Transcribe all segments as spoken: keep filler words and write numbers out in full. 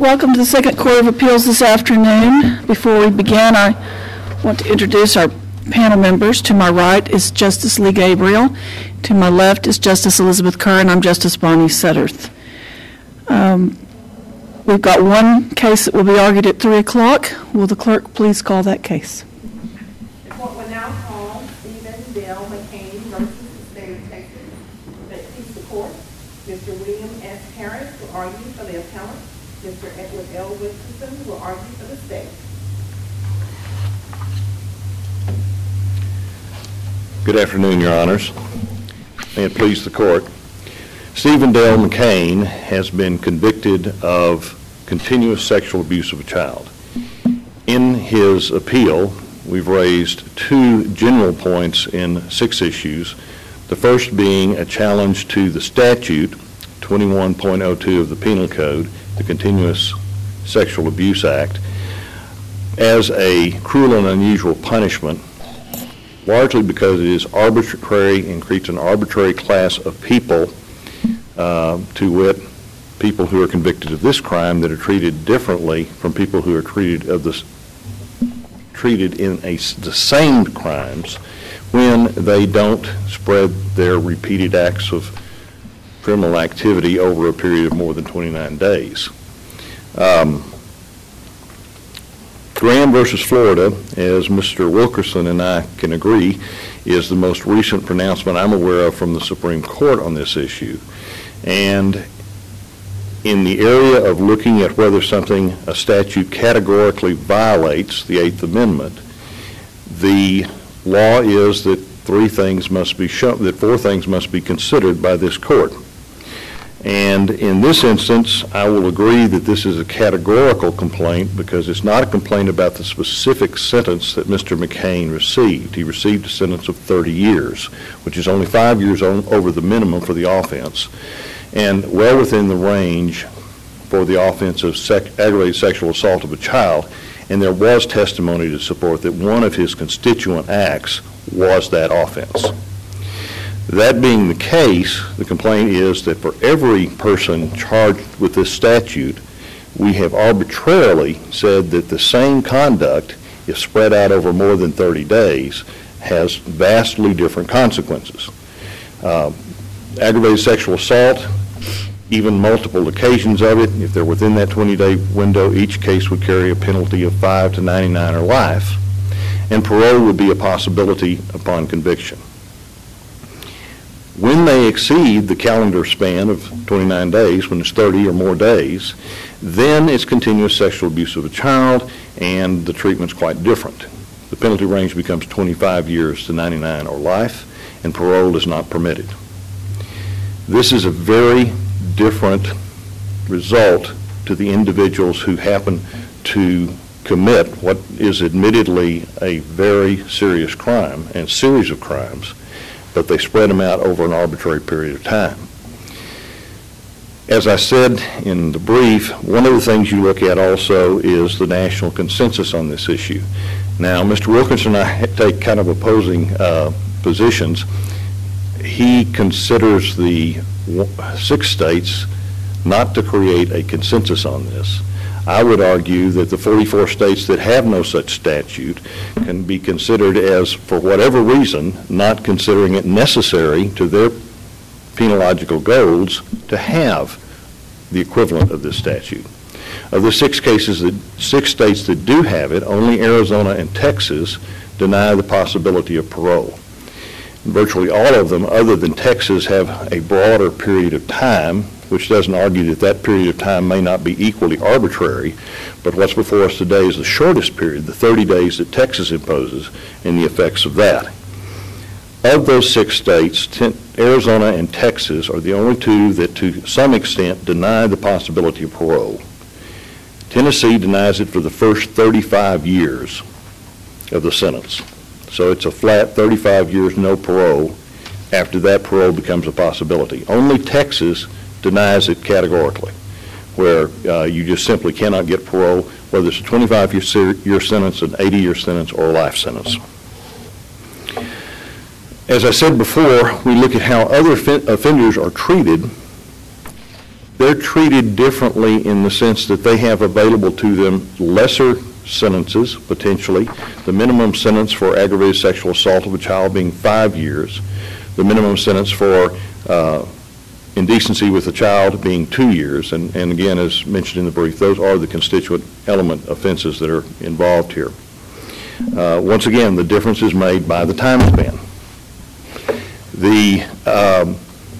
Welcome to the Second Court of Appeals this afternoon. Before we begin, I want to introduce our panel members. To my right is Justice Lee Gabriel. To my left is Justice Elizabeth Kerr, and I'm Justice Bonnie Sutterth. Um, we've got one case that will be argued at three o'clock. Will the clerk please call that case? The court will now call Stephen Dale McCain versus the state of Texas. That keeps the court. Mister William S. Harris will argue for the appellant. Mister Edward L. Wilkinson will argue for the state. Good afternoon, Your Honors. May it please the court. Stephen Dale McCain has been convicted of continuous sexual abuse of a child. In his appeal, we've raised two general points in six issues. The first being a challenge to the statute, twenty-one point oh two of the Penal Code, the Continuous Sexual Abuse Act, as a cruel and unusual punishment, largely because it is arbitrary and creates an arbitrary class of people, uh, to wit, people who are convicted of this crime that are treated differently from people who are treated of this treated in a, the same crimes when they don't spread their repeated acts of criminal activity over a period of more than twenty-nine days. Um, Graham versus Florida, as Mister Wilkerson and I can agree, is the most recent pronouncement I'm aware of from the Supreme Court on this issue. And in the area of looking at whether something, a statute categorically violates the Eighth Amendment, the law is that three things must be shown, that four things must be considered by this court. And in this instance, I will agree that this is a categorical complaint because it's not a complaint about the specific sentence that Mister McCain received. He received a sentence of thirty years, which is only five years on, over the minimum for the offense, and well within the range for the offense of sec, aggravated sexual assault of a child. And there was testimony to support that one of his constituent acts was that offense. That being the case, the complaint is that for every person charged with this statute, we have arbitrarily said that the same conduct, if spread out over more than thirty days, has vastly different consequences. Uh, aggravated sexual assault, even multiple occasions of it, if they're within that twenty-day window, each case would carry a penalty of five to ninety-nine or life, and parole would be a possibility upon conviction. When they exceed the calendar span of twenty-nine days, when it's thirty or more days, then it's continuous sexual abuse of a child, and the treatment's quite different. The penalty range becomes twenty-five years to ninety-nine or life, and parole is not permitted. This is a very different result to the individuals who happen to commit what is admittedly a very serious crime and series of crimes, but they spread them out over an arbitrary period of time. As I said in the brief, one of the things you look at also is the national consensus on this issue. Now, Mister Wilkinson and I take kind of opposing uh, positions. He considers the six states not to create a consensus on this. I would argue that the forty-four states that have no such statute can be considered as, for whatever reason, not considering it necessary to their penological goals to have the equivalent of this statute. Of the six cases, that six states that do have it, only Arizona and Texas deny the possibility of parole. Virtually all of them, other than Texas, have a broader period of time, which doesn't argue that that period of time may not be equally arbitrary, but what's before us today is the shortest period, the thirty days that Texas imposes, and the effects of that. Of those six states, ten, Arizona and Texas are the only two that to some extent deny the possibility of parole. Tennessee denies it for the first thirty-five years of the sentence. So it's a flat thirty-five years no parole. After that, parole becomes a possibility. Only Texas denies it categorically, where uh, you just simply cannot get parole, whether it's a twenty-five year sentence, an eighty year sentence, or a life sentence. As I said before, we look at how other offenders are treated they're treated differently in the sense that they have available to them lesser sentences, potentially. The minimum sentence for aggravated sexual assault of a child being five years. The minimum sentence for uh, indecency with a child being two years. And, and again, as mentioned in the brief, those are the constituent element offenses that are involved here. Uh, once again, the difference is made by the time span. The, um,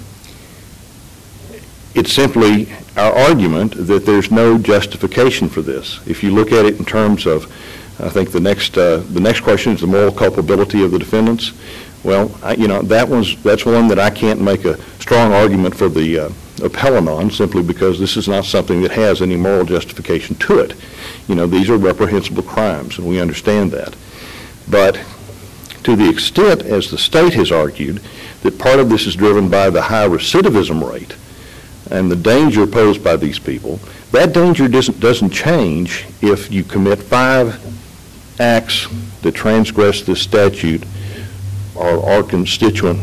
it's simply our argument that there's no justification for this. If you look at it in terms of, I think the next uh, the next question is the moral culpability of the defendants. Well, I, you know, that one's that's one that I can't make a strong argument for the uh, appellant on, simply because this is not something that has any moral justification to it. You know, these are reprehensible crimes, and we understand that. But to the extent, as the state has argued, that part of this is driven by the high recidivism rate and the danger posed by these people, that danger doesn't, doesn't change if you commit five acts that transgress this statute or are constituent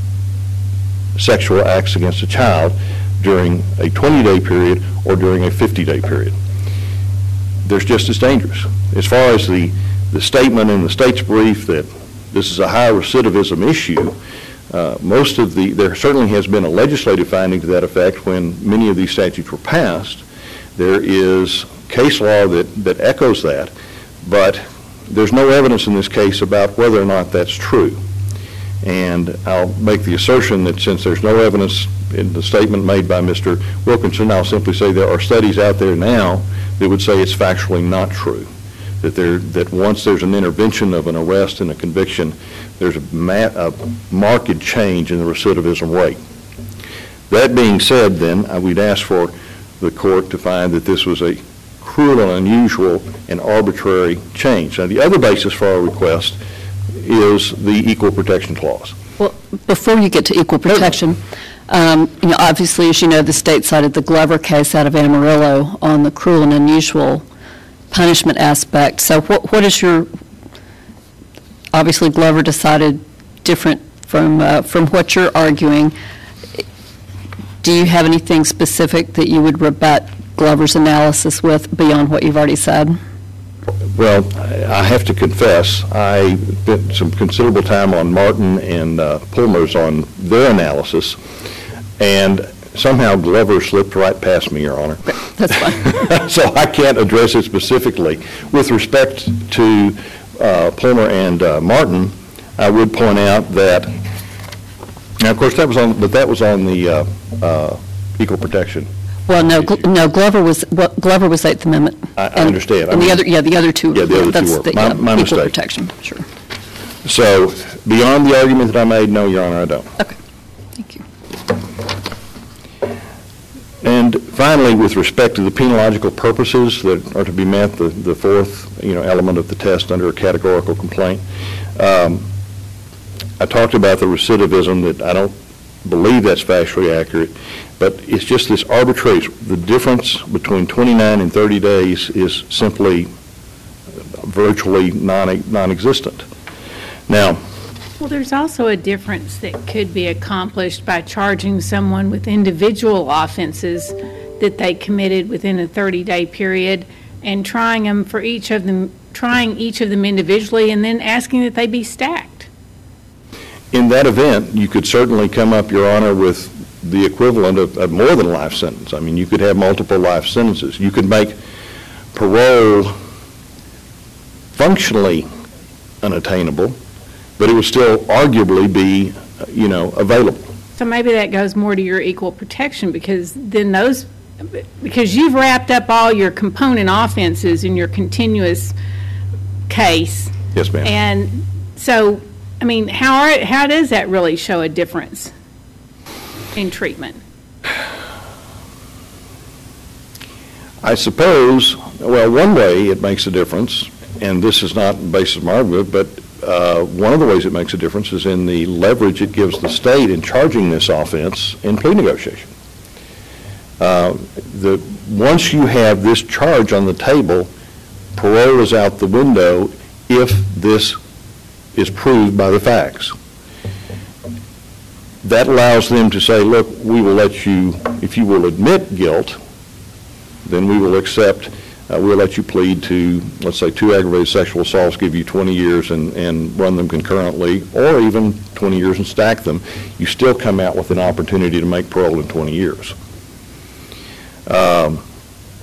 sexual acts against a child during a twenty-day period or during a fifty-day period. There's just as dangerous. As far as the, the statement in the state's brief that this is a high recidivism issue, uh, most of the, there certainly has been a legislative finding to that effect when many of these statutes were passed. There is case law that, that echoes that, but there's no evidence in this case about whether or not that's true. And I'll make the assertion that since there's no evidence in the statement made by Mister Wilkinson, I'll simply say there are studies out there now that would say it's factually not true. That there, that once there's an intervention of an arrest and a conviction, there's a, ma a marked change in the recidivism rate. That being said, then, I would ask for the court to find that this was a cruel and unusual and arbitrary change. Now, the other basis for our request is the Equal Protection Clause. Well, before you get to equal protection, um, you know, obviously, as you know, the state cited the Glover case out of Amarillo on the cruel and unusual punishment aspect. So what, what is your, obviously Glover decided different from, uh, from what you're arguing. Do you have anything specific that you would rebut Glover's analysis with beyond what you've already said? Well, I have to confess, I spent some considerable time on Martin and uh, Pulmer's on their analysis, and somehow Glover slipped right past me, Your Honor. That's fine. So I can't address it specifically. With respect to uh, Pulmer and uh, Martin, I would point out that, now of course that was on, but that was on the uh, uh, equal protection. Well, no, Gl no. Glover was well, Glover was Eighth Amendment. I, I and, understand. And I the mean, other, yeah, the other two. Yeah, the other that's two were. The, my yeah, my equal mistake. protection. Sure. So, beyond the argument that I made, no, Your Honor, I don't. Okay. Thank you. And finally, with respect to the penological purposes that are to be met, the, the fourth, you know, element of the test under a categorical complaint, um, I talked about the recidivism that I don't believe that's factually accurate, but it's just this arbitrary, the difference between twenty-nine and thirty days is simply virtually non, non-existent. Now, well, there's also a difference that could be accomplished by charging someone with individual offenses that they committed within a thirty-day period and trying them for each of them, trying each of them individually and then asking that they be stacked. in that event, you could certainly come up, Your Honor, with the equivalent of, of more than a life sentence. I mean, you could have multiple life sentences. You could make parole functionally unattainable, but it would still arguably be, you know, available. So maybe that goes more to your equal protection, because then those, because you've wrapped up all your component offenses in your continuous case. Yes, ma'am. And so, I mean, how are, how does that really show a difference in treatment? I suppose, well, one way it makes a difference, and this is not the basis of my argument, but uh, one of the ways it makes a difference is in the leverage it gives the state in charging this offense in plea negotiation. Uh, the, once you have this charge on the table, parole is out the window if this is proved by the facts. that allows them to say, look, we will let you, if you will admit guilt, then we will accept, uh, we'll let you plead to, let's say, two aggravated sexual assaults, give you twenty years and, and run them concurrently, or even twenty years and stack them. You still come out with an opportunity to make parole in twenty years. Um,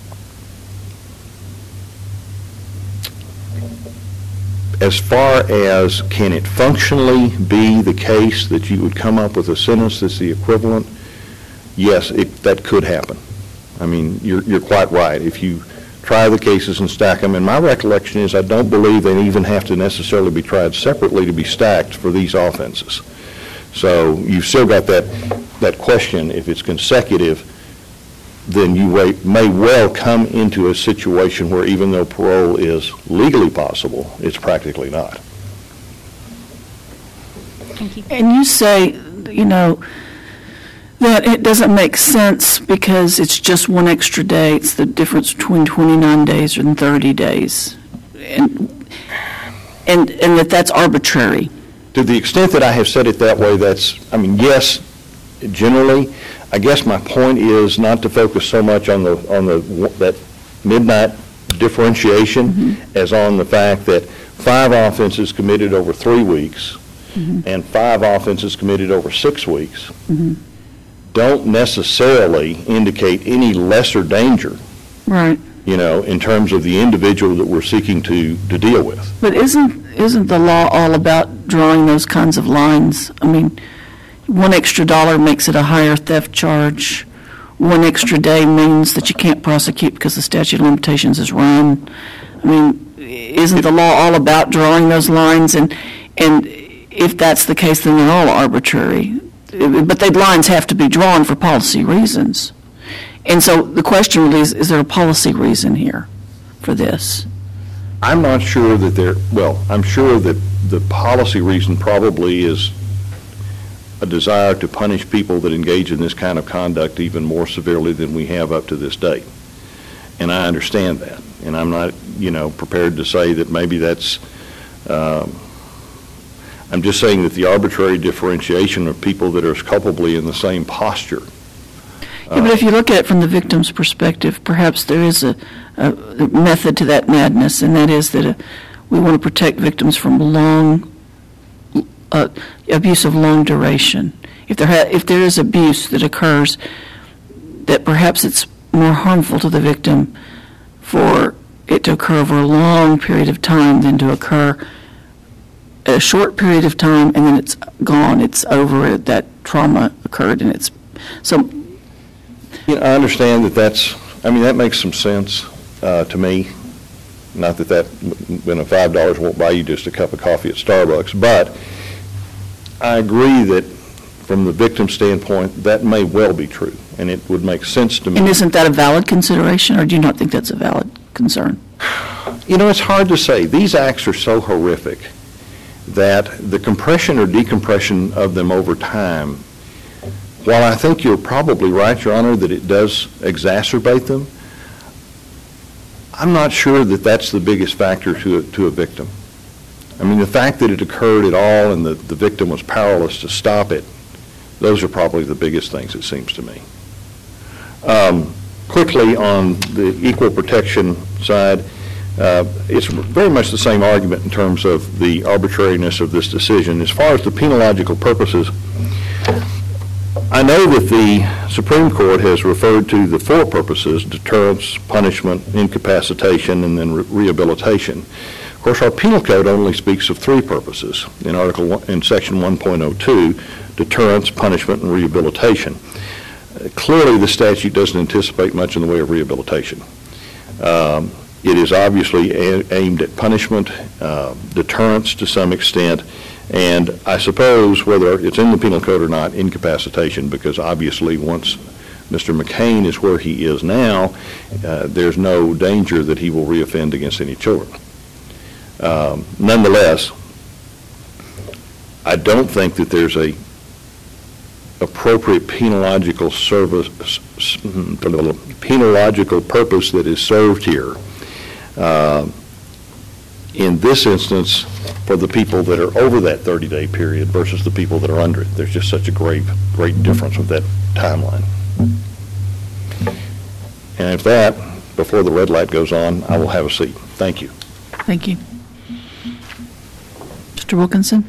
As far as can it functionally be the case that you would come up with a sentence that's the equivalent, yes, it, that could happen. I mean, you're, you're quite right. If you try the cases and stack them, and my recollection is I don't believe they even have to necessarily be tried separately to be stacked for these offenses. So you've still got that, that question, if it's consecutive, then you may well come into a situation where even though parole is legally possible, it's practically not. Thank you. And you say, you know, that it doesn't make sense because it's just one extra day. It's the difference between twenty-nine days and thirty days. And, and, and that that's arbitrary. To the extent that I have said it that way, that's, I mean, yes, generally. I guess my point is not to focus so much on the on the that midnight differentiation mm-hmm. as on the fact that five offenses committed over three weeks mm-hmm. and five offenses committed over six weeks mm-hmm. don't necessarily indicate any lesser danger. Right. You know, in terms of the individual that we're seeking to to deal with. But isn't isn't the law all about drawing those kinds of lines? I mean, one extra dollar makes it a higher theft charge. One extra day means that you can't prosecute because the statute of limitations is run. I mean, isn't the law all about drawing those lines? And and if that's the case, then they're all arbitrary. But the lines have to be drawn for policy reasons. And so the question really is, is there a policy reason here for this? I'm not sure that there, well, I'm sure that the policy reason probably is a desire to punish people that engage in this kind of conduct even more severely than we have up to this date. And I understand that. And I'm not, you know, prepared to say that maybe that's, um, I'm just saying that the arbitrary differentiation of people that are culpably in the same posture. Yeah, but if you look at it from the victim's perspective, perhaps there is a, a method to that madness, and that is that a, we want to protect victims from long Uh, abuse of long duration. If there ha- if there is abuse that occurs, that perhaps it's more harmful to the victim for it to occur over a long period of time than to occur a short period of time and then it's gone, it's over, that trauma occurred, and it's so. You know, I understand that that's, I mean, that makes some sense uh, to me. Not that that, when a five dollars won't buy you just a cup of coffee at Starbucks, but I agree that from the victim's standpoint, that may well be true, and it would make sense to me. And isn't that a valid consideration, or do you not think that's a valid concern? You know, it's hard to say. These acts are so horrific that the compression or decompression of them over time, while I think you're probably right, Your Honor, that it does exacerbate them, I'm not sure that that's the biggest factor to a, to a victim. I mean, the fact that it occurred at all and the, the victim was powerless to stop it, those are probably the biggest things, it seems to me. Um, quickly, on the equal protection side, uh, it's very much the same argument in terms of the arbitrariness of this decision. As far as the penological purposes, I know that the Supreme Court has referred to the four purposes: deterrence, punishment, incapacitation, and then re- rehabilitation. Of course, our penal code only speaks of three purposes in Article one, in Section one point oh two, deterrence, punishment, and rehabilitation. Uh, clearly, the statute doesn't anticipate much in the way of rehabilitation. Um, it is obviously a- aimed at punishment, uh, deterrence to some extent, and I suppose whether it's in the penal code or not, incapacitation, because obviously once Mister McCain is where he is now, uh, there's no danger that he will reoffend against any children. Um, nonetheless, I don't think that there's a appropriate penological service, penological purpose that is served here. Uh, in this instance for the people that are over that thirty-day period versus the people that are under it. There's just such a great, great difference with that timeline. And if that, before the red light goes on, I will have a seat. Thank you. Thank you. Mister Wilkinson?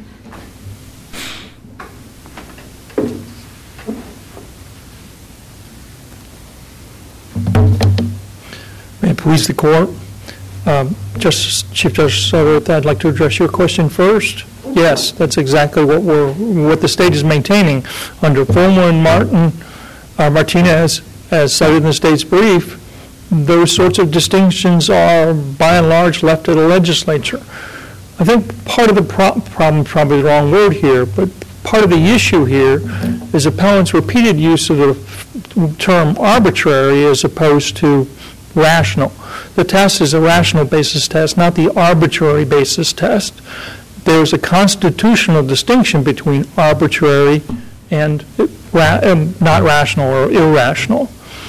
May it please the court. Um, Justice, Chief Justice Sutherland, I'd like to address your question first. Yes, that's exactly what we're, what the state is maintaining. Under Fulmer and Martin, uh, Martinez, as cited in the state's brief, those sorts of distinctions are by and large left to the legislature. I think part of the pro- problem, probably the wrong word here, but part of the issue here is appellants' repeated use of the term arbitrary as opposed to rational. The test is a rational basis test, not the arbitrary basis test. There's a constitutional distinction between arbitrary and ra- um, not rational or irrational.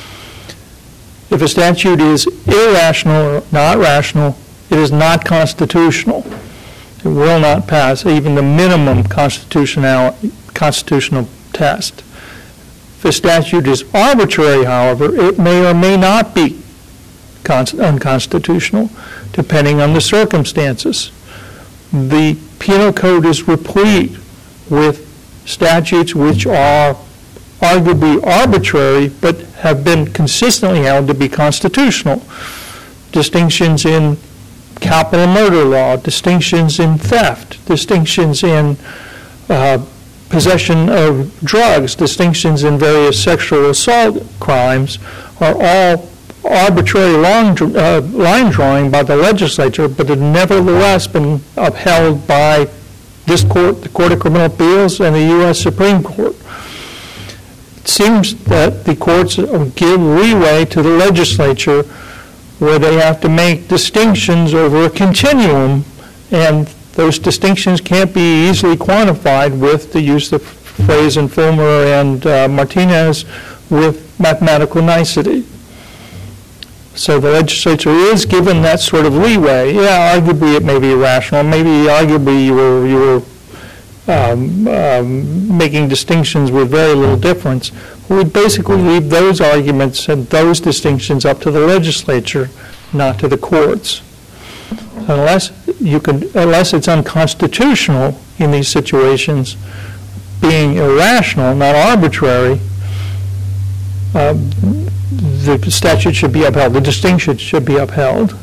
If a statute is irrational or not rational, it is not constitutional. It will not pass even the minimum constitutional constitutional test. If a statute is arbitrary, however, it may or may not be unconstitutional, depending on the circumstances. The Penal Code is replete with statutes which are arguably arbitrary, but have been consistently held to be constitutional. Distinctions in capital murder law, distinctions in theft, distinctions in uh, possession of drugs, distinctions in various sexual assault crimes are all arbitrary line, uh, line drawing by the legislature, but have nevertheless been upheld by this court, the Court of Criminal Appeals, and the U S Supreme Court. It seems that the courts give leeway to the legislature where they have to make distinctions over a continuum, and those distinctions can't be easily quantified with the use of phrase in Fulmer and uh, Martinez with mathematical nicety. So the legislature is given that sort of leeway. Yeah, arguably it may be irrational. Maybe arguably you were, you were um, um, making distinctions with very little difference. We would basically leave those arguments and those distinctions up to the legislature, not to the courts. Unless you can, unless it's unconstitutional in these situations, being irrational, not arbitrary, um, the statute should be upheld. The distinction should be upheld.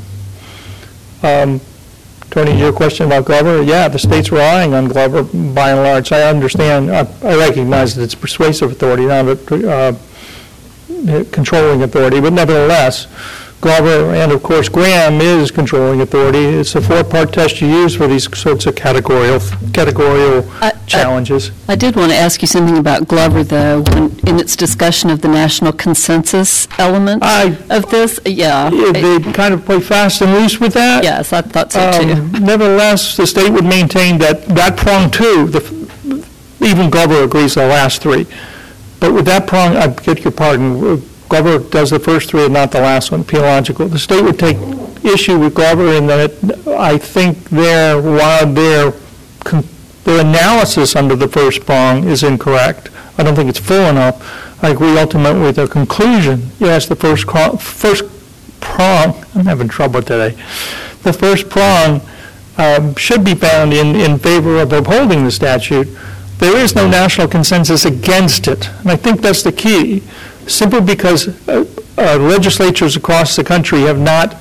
Um, turning to your question about Glover, yeah, the state's relying on Glover by and large. I understand, I, I recognize that it's persuasive authority, not a uh, controlling authority, but nevertheless, Glover and, of course, Graham is controlling authority. It's a four-part test you use for these sorts of categorical, categorical I, challenges. I, I did want to ask you something about Glover, though, when, in its discussion of the national consensus element I, of this. Yeah. yeah they kind of play fast and loose with that. Yes, I thought so, Um, too. nevertheless, the state would maintain that that prong, too, the, even Glover agrees the last three. But with that prong, I beg your pardon, Glover does the first three and not the last one, penological. The state would take issue with Glover in that it, I think their, while their, their analysis under the first prong is incorrect, I don't think it's full enough. I agree ultimately with their conclusion. Yes, the first, first prong, I'm having trouble today, the first prong um, should be found in, in favor of upholding the statute. There is no national consensus against it, and I think that's the key. Simply because uh, uh, legislatures across the country have not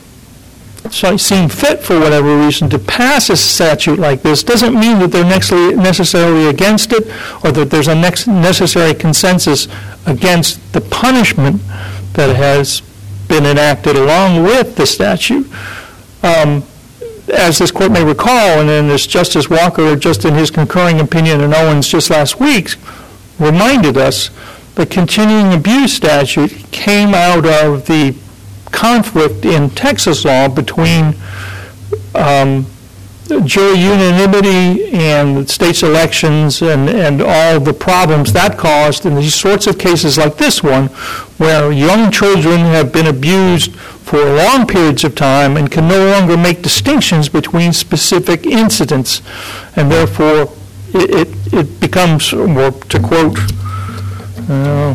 so, seen fit, for whatever reason, to pass a statute like this doesn't mean that they're necessarily against it or that there's a next necessary consensus against the punishment that has been enacted along with the statute. Um, as this court may recall, and then as Justice Walker, just in his concurring opinion in Owens just last week, reminded us, the continuing abuse statute came out of the conflict in Texas law between um, jury unanimity and the state's elections and, and all the problems that caused in these sorts of cases like this one, where young children have been abused for long periods of time and can no longer make distinctions between specific incidents, and therefore it, it, it becomes, or to quote uh,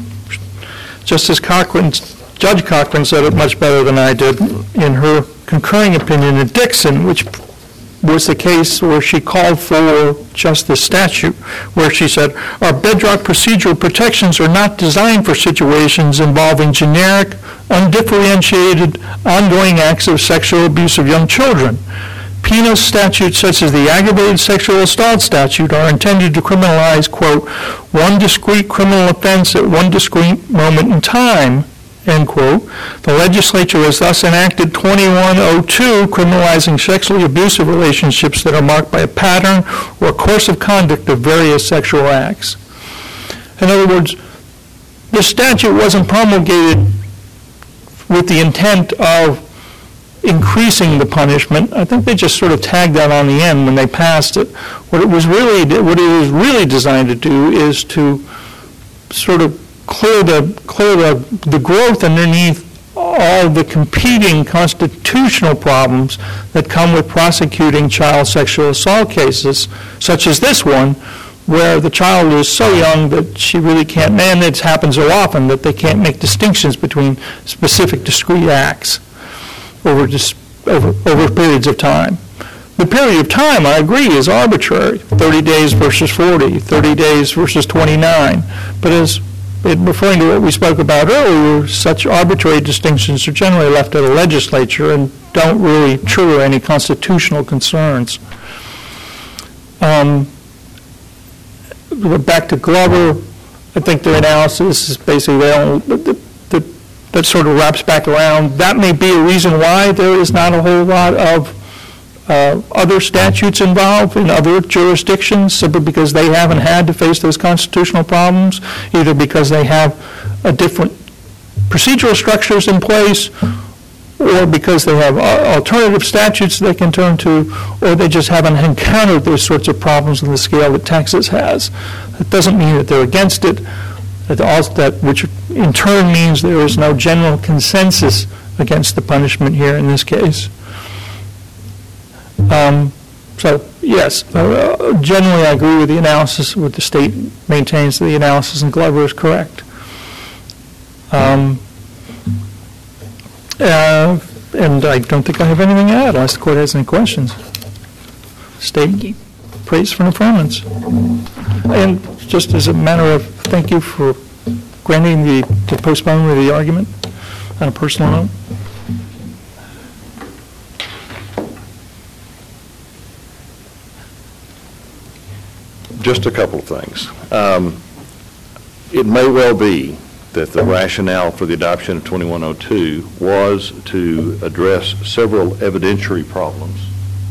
Justice Cochran, Judge Cochran said it much better than I did in her concurring opinion in Dixon, which was the case where she called for just the statute, where she said, our bedrock procedural protections are not designed for situations involving generic, undifferentiated, ongoing acts of sexual abuse of young children. Penal statutes such as the aggravated sexual assault statute are intended to criminalize, quote, one discrete criminal offense at one discrete moment in time, end quote. The legislature has thus enacted twenty-one oh two, criminalizing sexually abusive relationships that are marked by a pattern or course of conduct of various sexual acts. In other words, the statute wasn't promulgated with the intent of increasing the punishment. I think they just sort of tagged that on the end when they passed it. What it was really, what it was really designed to do is to sort of clear the clear the, the growth underneath all the competing constitutional problems that come with prosecuting child sexual assault cases, such as this one, where the child is so young that she really can't, and it happens so often that they can't make distinctions between specific discrete acts over, just, over, over periods of time. The period of time, I agree, is arbitrary, thirty days versus forty, thirty days versus twenty-nine, but as It, referring to what we spoke about earlier, such arbitrary distinctions are generally left to the legislature and don't really trigger any constitutional concerns. Um, back to Glover, I think their analysis is basically they don't, the, the, that sort of wraps back around. That may be a reason why there is not a whole lot of Uh, other statutes involved in other jurisdictions, simply because they haven't had to face those constitutional problems, either because they have a different procedural structures in place, or because they have uh, alternative statutes they can turn to, or they just haven't encountered those sorts of problems on the scale that Texas has. It doesn't mean that they're against it, that, also, that which in turn means there is no general consensus against the punishment here in this case. Um, so, yes, uh, generally I agree with the analysis, what the state maintains that the analysis in Glover is correct. Um, uh, and I don't think I have anything to add unless the court has any questions. State praise for an affirmance. And just as a matter of thank you for granting the, the postponement of the argument on a personal note. Just a couple of things. Um, it may well be that the rationale for the adoption of twenty-one oh two was to address several evidentiary problems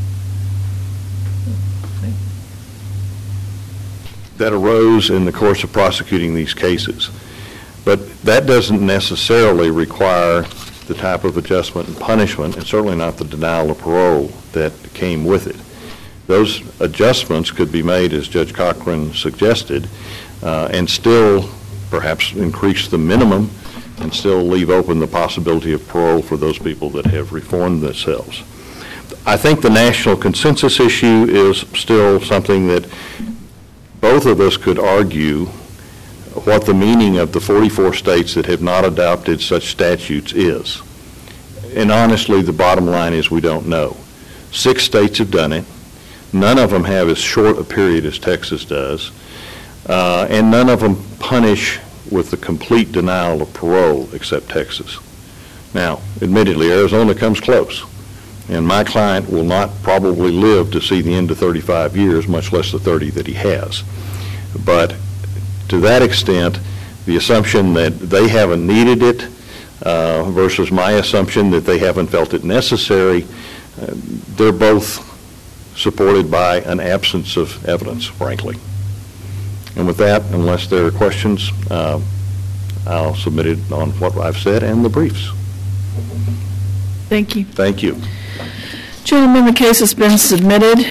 that arose in the course of prosecuting these cases. But that doesn't necessarily require the type of adjustment and punishment, and certainly not the denial of parole that came with it. Those adjustments could be made, as Judge Cochran suggested, uh, and still perhaps increase the minimum and still leave open the possibility of parole for those people that have reformed themselves. I think the national consensus issue is still something that both of us could argue what the meaning of the forty-four states that have not adopted such statutes is. And honestly, the bottom line is we don't know. Six states have done it. None of them have as short a period as Texas does, uh, and none of them punish with the complete denial of parole except Texas. Now, admittedly, Arizona comes close, and my client will not probably live to see the end of thirty-five years, much less the thirty that he has. But to that extent, the assumption that they haven't needed it uh, versus my assumption that they haven't felt it necessary, uh, they're both supported by an absence of evidence, frankly. And with that, unless there are questions, uh, I'll submit it on what I've said and the briefs. Thank you. Thank you. Gentlemen, the case has been submitted.